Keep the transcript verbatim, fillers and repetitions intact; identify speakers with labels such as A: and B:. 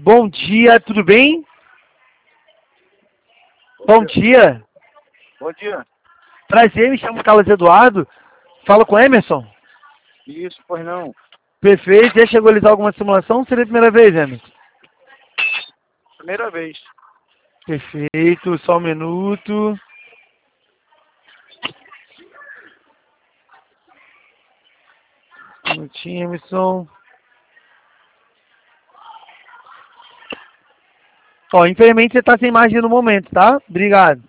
A: Bom dia, tudo bem? Bom dia.
B: Bom dia.
A: Prazer, me chamo Carlos Eduardo. Fala com o Emerson.
B: Isso, pois não.
A: Perfeito. Já chegou a realizar alguma simulação ou seria a primeira vez, Emerson?
B: Primeira vez.
A: Perfeito, só um minuto. Um minutinho, Emerson. Ó, infelizmente você está sem imagem no momento, tá? Obrigado.